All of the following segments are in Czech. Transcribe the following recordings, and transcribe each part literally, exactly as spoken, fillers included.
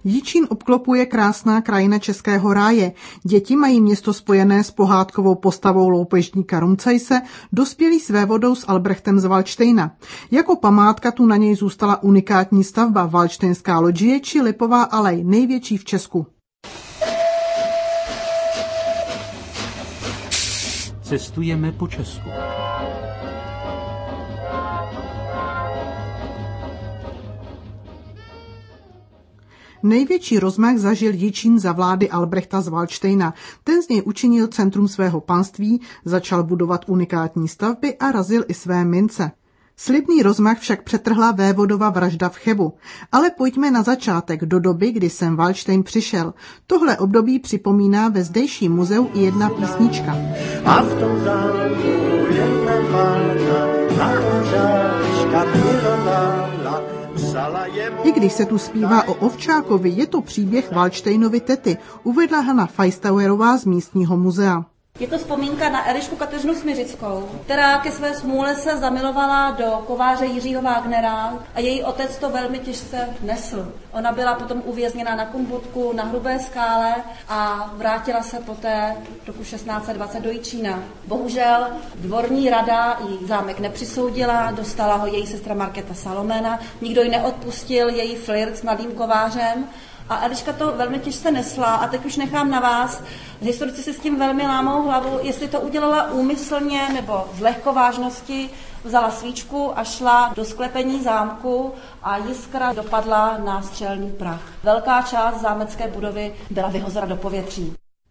Jičín obklopuje krásná krajina Českého ráje. Děti mají město spojené s pohádkovou postavou loupežníka Rumcajse, dospělí s vévodou s Albrechtem z Valdštejna. Jako památka tu na něj zůstala unikátní stavba Valdštejnská lodžie či Lipová alej, největší v Česku. Cestujeme po Česku. Největší rozmach zažil Jičín za vlády Albrechta z Valdštejna. Ten z něj učinil centrum svého panství, začal budovat unikátní stavby a razil i své mince. Slibný rozmach však přetrhla vévodova vražda v Chebu. Ale pojďme na začátek, do doby, kdy sem Valdštejn přišel. Tohle období připomíná ve zdejším muzeu i jedna písnička. A v tom zámku jedna mána, na ovčáčka milovala. I když se tu zpívá o Ovčákovi, je to příběh Valdštejnovy tety, uvedla Hana Feistauerová z místního muzea. Je to vzpomínka na Elišku Kateřinu Smiřickou, která ke své smůle se zamilovala do kováře Jiřího Wagnera a její otec to velmi těžce nesl. Ona byla potom uvězněna na Kumbutku, na Hrubé skále a vrátila se poté roku šestnáct set dvacet do Jičína. Bohužel dvorní rada jí zámek nepřisoudila, dostala ho její sestra Markéta Salomena, nikdo ji neodpustil, její flirt s mladým kovářem. A Eliška to velmi těžce nesla a teď už nechám na vás. Historici si s tím velmi lámou hlavu, jestli to udělala úmyslně nebo z lehkovážnosti. Vzala svíčku a šla do sklepení zámku a jiskra dopadla na střelný prach. Velká část zámecké budovy byla vyhozena do povětří.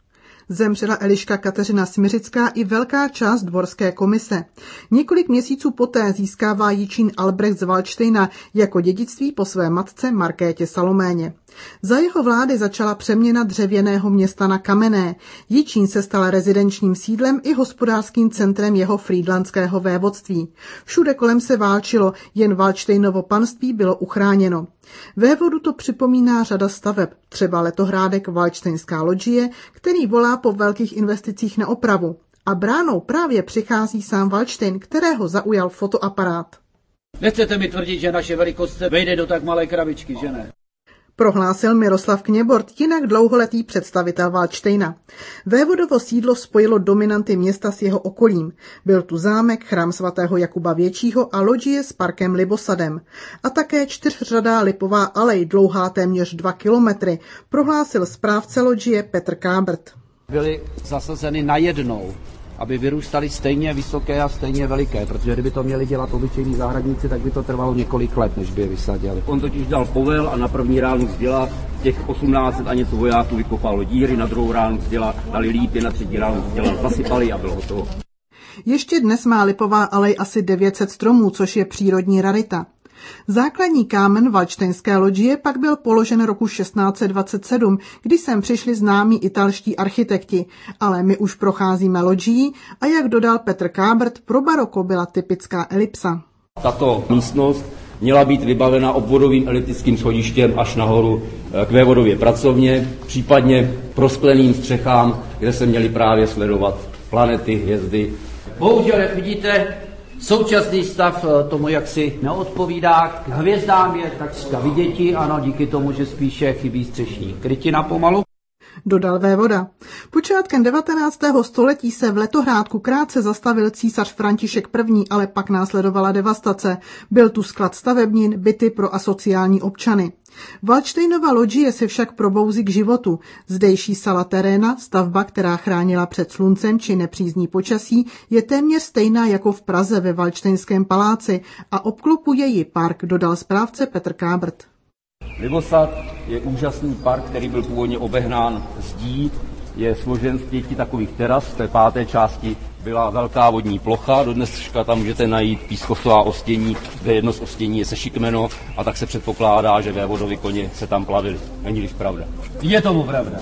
Zemřela Eliška Kateřina Smiřická i velká část dvorské komise. Několik měsíců poté získává Jičín Albrecht z Valdštejna jako dědictví po své matce Markétě Saloméně. Za jeho vlády začala přeměna dřevěného města na kamenné. Jičín se stal rezidenčním sídlem i hospodářským centrem jeho frýdlantského vévodství. Všude kolem se válčilo, jen Valdštejnovo panství bylo uchráněno. Vévodu to připomíná řada staveb, třeba letohrádek Valdštejnská lodžie, který volá po velkých investicích na opravu. A bránou právě přichází sám Valdštejn, kterého zaujal fotoaparát. Nechcete mi tvrdit, že naše velikost se vejde do tak malé krabičky, že ne? Prohlásil Miroslav Kněbort, jinak dlouholetý představitel Valdštejna. Vévodovo sídlo spojilo dominanty města s jeho okolím. Byl tu zámek, chrám svatého Jakuba Většího a lodžie s parkem Libosadem. A také čtyřřadá Lipová alej, dlouhá téměř dva kilometry, prohlásil správce lodžie Petr Kábrt. Byly zasazeny najednou, aby vyrůstaly stejně vysoké a stejně veliké, protože kdyby to měli dělat obyčejní zahradníci, tak by to trvalo několik let, než by je vysadili. On totiž dal povel a na první ránu vzděla těch osmnáct set a něco vojáků vykopalo díry, na druhou ránu vzděla, dali lípy, na třetí ránu vzděla, zasypali a bylo hotovo. Ještě dnes má Lipová alej asi devět set stromů, což je přírodní rarita. Základní kámen Valdštejnské lodžie pak byl položen roku šestnáct set dvacet sedm, kdy sem přišli známí italští architekti, ale my už procházíme lodžií a jak dodal Petr Kábrt, pro baroko byla typická elipsa. Tato místnost měla být vybavena obvodovým elliptickým schodištěm až nahoru k vévodově pracovně, případně proskleným střechám, kde se měly právě sledovat planety, hvězdy. Bohužel, jak vidíte, současný stav tomu jaksi neodpovídá. K hvězdám je takřka viděti, ano, díky tomu, že spíše chybí střešní krytina pomalu. Dodal vévoda. Počátkem devatenáctého století se v Letohrádku krátce zastavil císař František I., ale pak následovala devastace. Byl tu sklad stavebnin, byty pro asociální občany. Valdštejnova lodžie se však probouzí k životu. Zdejší sala teréna, stavba, která chránila před sluncem či nepřízní počasí, je téměř stejná jako v Praze ve Valdštejnském paláci a obklopuje ji park, dodal správce Petr Kábrt. Libosad je úžasný park, který byl původně obehnán zdí, je složen z pěti takových teras, v té páté části byla velká vodní plocha, do dneška tam můžete najít pískosová ostění, kde jedno z ostění je sešikmeno a tak se předpokládá, že vévodovi koně se tam plavili. Není-liž pravda. Je tomu pravda.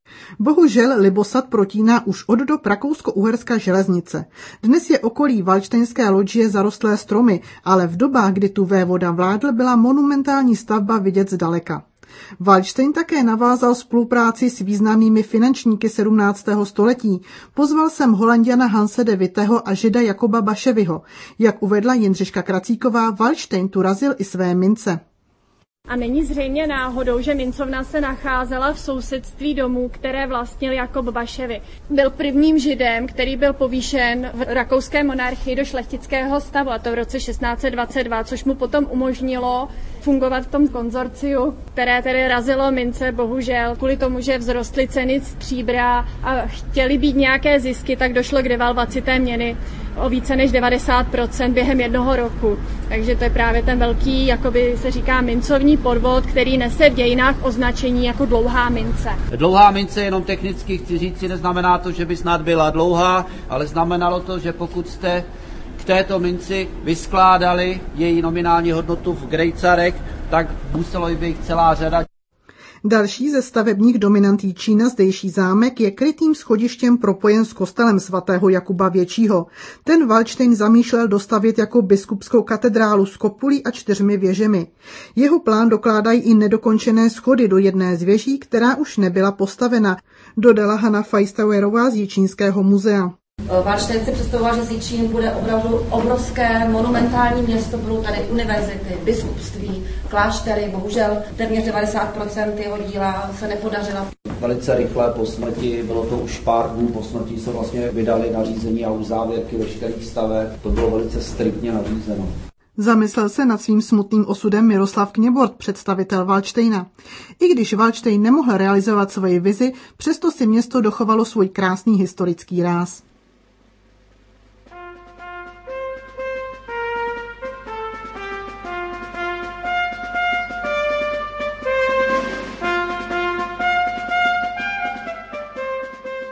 Bohužel Libosad protíná už od dob Rakousko-Uherska železnice. Dnes je okolí Valdštejnské lodžie zarostlé stromy, ale v dobách, kdy tu vévoda vládl, byla monumentální stavba vidět zdaleka. Valdštejn také navázal spolupráci s významnými finančníky sedmnáctého století. Pozval sem Holanďana Hanse de Witteho a Žida Jakoba Baševyho. Jak uvedla Jindřiška Kracíková, Valdštejn tu razil i své mince. A není zřejmě náhodou, že mincovna se nacházela v sousedství domů, které vlastnil Jakob Baševi. Byl prvním židem, který byl povýšen v rakouské monarchii do šlechtického stavu, a to v roce šestnáct set dvacet dva, což mu potom umožnilo fungovat v tom konzorciu, které tedy razilo mince, bohužel kvůli tomu, že vzrostly ceny stříbra a chtěli být nějaké zisky, tak došlo k devalvaci té měny o více než devadesát procent během jednoho roku. Takže to je právě ten velký, jakoby se říká, mincovní podvod, který nese v dějinách označení jako dlouhá mince. Dlouhá mince jenom technicky chci říct, neznamená to, že by snad byla dlouhá, ale znamenalo to, že pokud jste k této minci vyskládali její nominální hodnotu v grejcarech, tak muselo by jich celá řada. Další ze stavebních dominant Jičína, zdejší zámek, je krytým schodištěm propojen s kostelem svatého Jakuba Většího. Ten Valdštejn zamýšlel dostavět jako biskupskou katedrálu s kopulí a čtyřmi věžemi. Jeho plán dokládají i nedokončené schody do jedné z věží, která už nebyla postavena, dodala Hana Feistauerová z Jičínského muzea. Valdštejn si představoval, že z Jičín bude opravdu obrovské monumentální město, budou tady univerzity, biskupství, kláštery. Bohužel téměř devadesát procent jeho díla se nepodařilo. Velice rychle po smrti, bylo to už pár dnů po smrti, se vlastně vydali nařízení a uzávěrky veškerých staveb. To bylo velice striktně nařízeno. Zamyslel se nad svým smutným osudem Miroslav Kněbort, představitel Valdštejna. I když Valdštejn nemohl realizovat svoji vizi, přesto si město dochovalo svůj krásný historický ráz.